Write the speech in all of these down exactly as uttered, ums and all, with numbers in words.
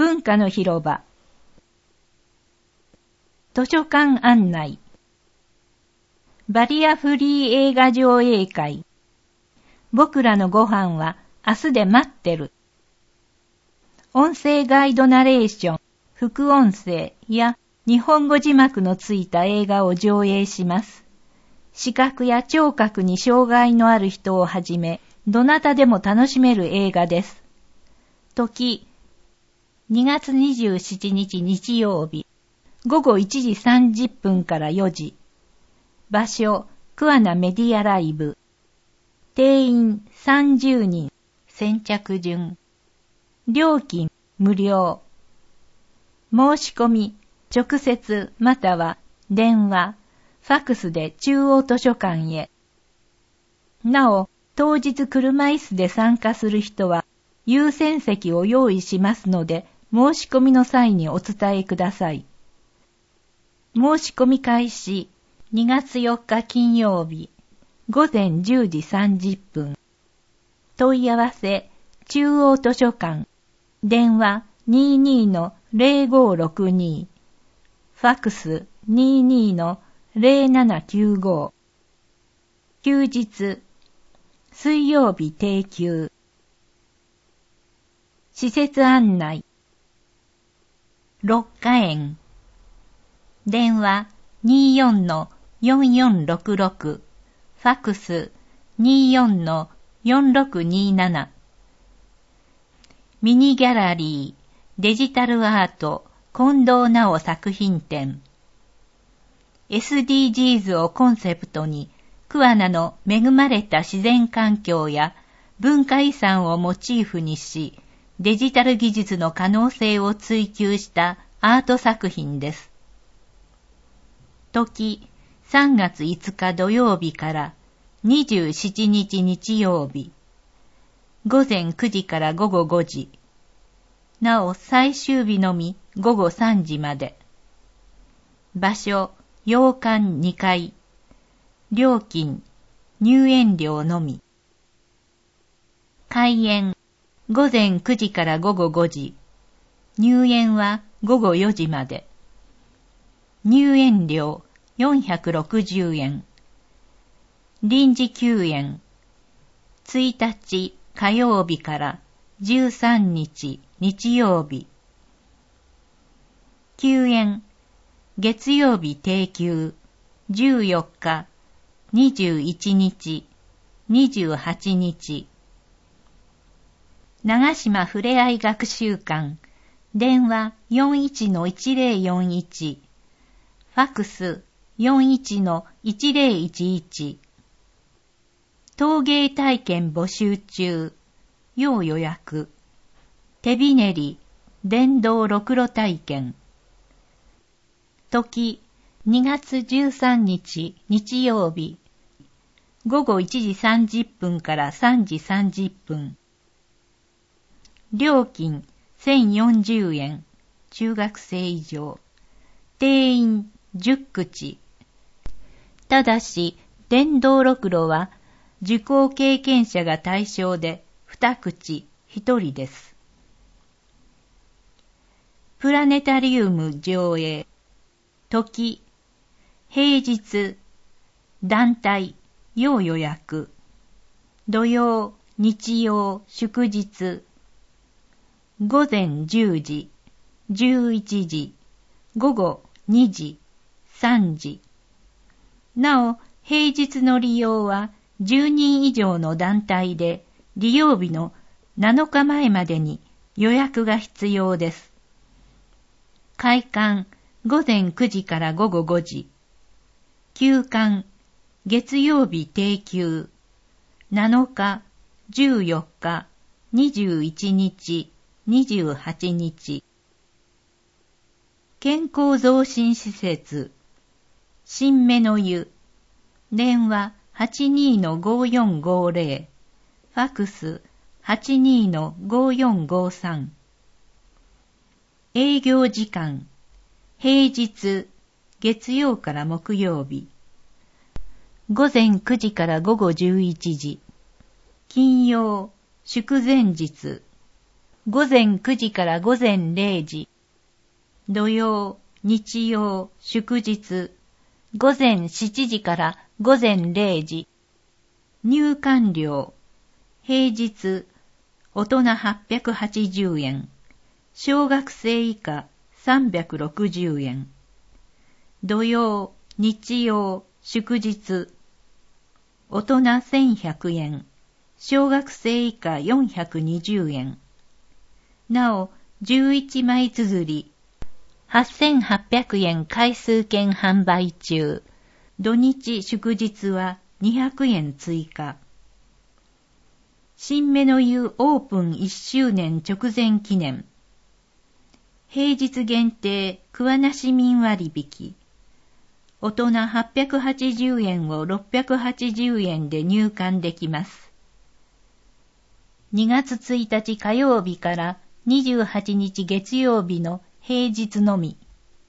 文化の広場。図書館案内。バリアフリー映画上映会。僕らのご飯は明日で待ってる。音声ガイドナレーション、副音声や日本語字幕のついた映画を上映します。視覚や聴覚に障害のある人をはじめ、どなたでも楽しめる映画です。時、にがつにじゅうしちにち日曜日、ごごいちじさんじゅっぷんからよじ。場所、桑名メディアライブ。定員さんじゅうにん、先着順。料金無料。申し込み、直接または電話、ファックスで中央図書館へ。なお、当日車椅子で参加する人は優先席を用意しますので、申し込みの際にお伝えください。申し込み開始にがつよっか金曜日ごぜんじゅうじさんじゅっぷん。問い合わせ中央図書館。電話 にじゅうにのゼロごろくに。ファックス にじゅうにのゼロななきゅうご。休日水曜日定休。施設案内。六花園。電話 にじゅうよんのよんよんろくろく。ファックス にじゅうよんのよんろくになな。ミニギャラリー、デジタルアート、近藤直作品展。エスディージーズ をコンセプトに、桑名の恵まれた自然環境や文化遺産をモチーフにし、デジタル技術の可能性を追求したアート作品です。時、さんがついつか土曜日からにじゅうしちにち日曜日。ごぜんくじからごごごじ。なお最終日のみごごさんじまで。場所、洋館にかい。料金、入園料のみ。開園、ごぜんくじからごごごじ。入園はごごよじまで。入園料よんひゃくろくじゅうえん。臨時休園。ついたち火曜日からじゅうさんにち日曜日。休園。月曜日定休。じゅうよっか、にじゅういちにち、にじゅうはちにち。長島ふれあい学習館。電話 よんいちのいちゼロよんいち。ファックス よんいちのいちゼロいちいち。陶芸体験募集中。要予約。手びねり、電動ろくろ体験。時、にがつじゅうさんにち日曜日。ごごいちじさんじゅっぷんからさんじさんじゅっぷん。料金せんよんじゅうえん。中学生以上。定員じゅっくち。ただし、電動ろくろは受講経験者が対象でにくちひとりです。プラネタリウム上映。時、平日、団体、要予約。土曜、日曜、祝日。ごぜんじゅうじ、じゅういちじ、ごごにじ、さんじ。なお、平日の利用はじゅうにん以上の団体で、利用日のなのかまえまでに予約が必要です。開館、ごぜんくじからごごごじ。休館、月曜日定休。なのか、じゅうよっか、にじゅういちにち、にじゅうはちにち。健康増進施設。新芽の湯。電話 はちにのごよんごゼロ。ファックス はちにのごよんごさん。営業時間。平日、月曜から木曜日。ごぜんくじからごごじゅういちじ。金曜、祝前日。 午前くじから午前れいじ、土曜、日曜、祝日、午前しちじから午前れいじ、入館料、平日、大人はっぴゃくはちじゅうえん、小学生以下さんびゃくろくじゅうえん、土曜、日曜、祝日、大人せんひゃくえん、小学生以下よんひゃくにじゅうえん。なお、じゅういちまい綴り、はっせんはっぴゃくえん回数券販売中。土日祝日はにひゃくえん追加。新芽の湯オープンいっしゅうねん直前記念。平日限定桑名市民割引。大人はっぴゃくはちじゅうえんをろっぴゃくはちじゅうえんで入館できます。にがつついたち火曜日からにじゅうはちにち月曜日の平日のみ。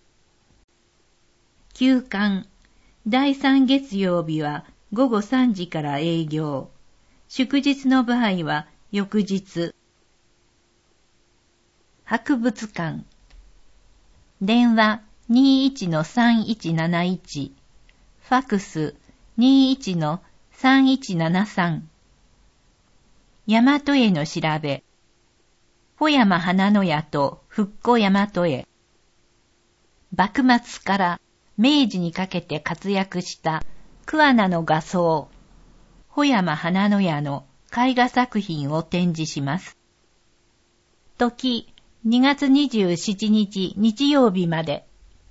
休館。だいさん月曜日はごごさんじから営業。祝日の場合は翌日。博物館。電話 にじゅういちのさんいちなないち。ファックス にじゅういちのさんいちななさん。大和絵の調べ。小山花の屋と復古大和絵。幕末から明治にかけて活躍した桑名の画僧、小山花の屋の絵画作品を展示します。時、にがつにじゅうしちにち日曜日まで。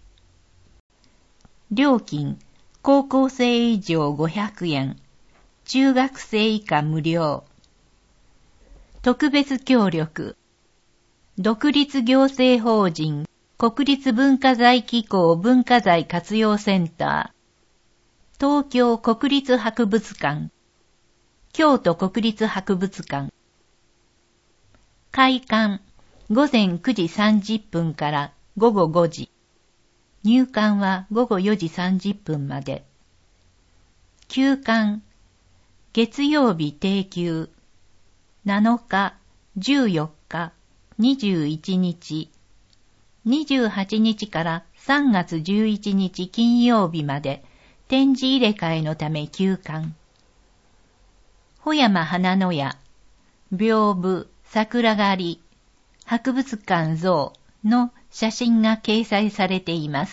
料金、高校生以上ごひゃくえん、中学生以下無料。特別協力。独立行政法人国立文化財機構文化財活用センター、東京国立博物館、京都国立博物館。開館、ごぜんくじさんじゅっぷんからごごごじ。入館はごごよじさんじゅっぷんまで。休館、月曜日定休、なのか、じゅうよっか、にじゅういちにち、にじゅうはちにちからさんがつじゅういちにち金曜日まで展示入れ替えのため休館。小山花の屋、屏風、桜狩り、博物館像の写真が掲載されています。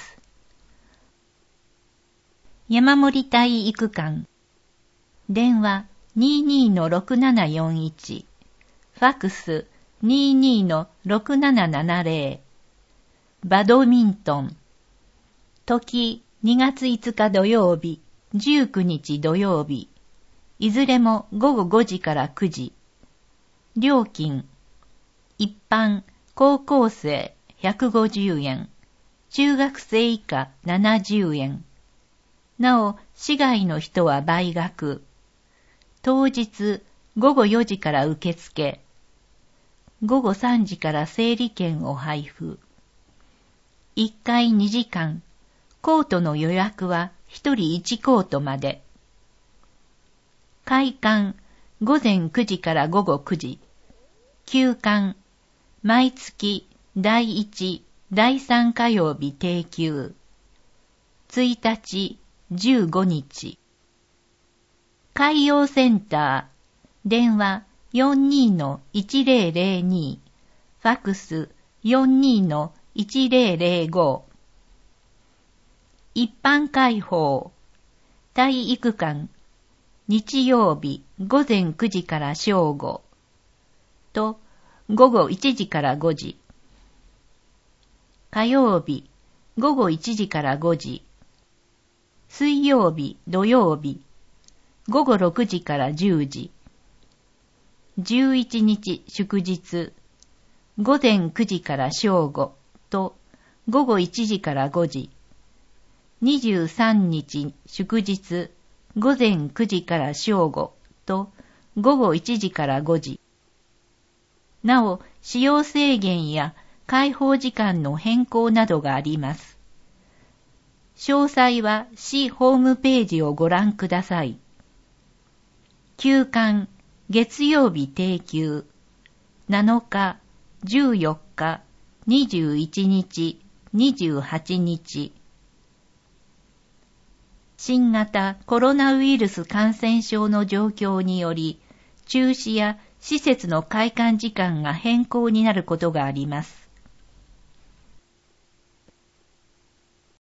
山森体育館。電話 にじゅうにのろくななよんいち。ファックス にじゅうにのろくななななぜろ。バドミントン。時にがついつか土曜日、じゅうくにち土曜日。いずれもごごごじからくじ。料金。一般、高校生ひゃくごじゅうえん。中学生以下ななじゅうえん。なお、市外の人は倍額。当日、ごごよじから受付。ごごさんじから整理券を配布。いっかいにじかん。コートの予約はひとりいちコートまで。開館、ごぜんくじからごごくじ。休館、毎月だいいち、だいさん火曜日定休。ついたち、じゅうごにち。海洋センター、電話 よんじゅうにのいちぜろぜろに、ファックス よんじゅうにのいちぜろぜろご。一般開放、体育館、日曜日ごぜんくじから正午とごごいちじからごじ。火曜日ごごいちじからごじ。水曜日土曜日ごごろくじからじゅうじ。じゅういちにち祝日ごぜんくじから正午とごごいちじからごじ。にじゅうさんにち祝日ごぜんくじから正午とごごいちじからごじ。なお、使用制限や開放時間の変更などがあります。詳細は市ホームページをご覧ください。休館、月曜日定休、なのか、 じゅうよっか、にじゅういちにち、にじゅうはちにち。新型コロナウイルス感染症の状況により、中止や施設の開館時間が変更になることがあります。